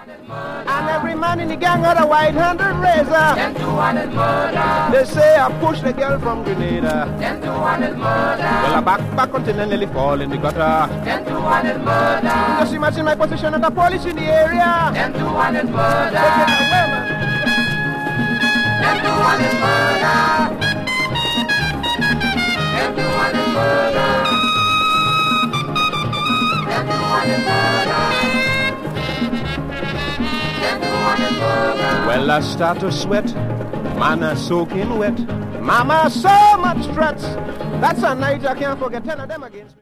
And every man in the gang had a white-handed razor. Them two wanted murder. They say I pushed the girl from Grenada. Them two wanted murder. Well, I back until I nearly fall in the gutter. Them two wanted murder. Just imagine my position as the police in the area. Them two wanted murder. Take it away, man. Them two wanted murder. Them two wanted murder. Them two wanted murder. Them two wanted murder. Well, I start to sweat, man, I soaking wet. Mama, so much threats. That's a night I can't forget. 10 of them against me.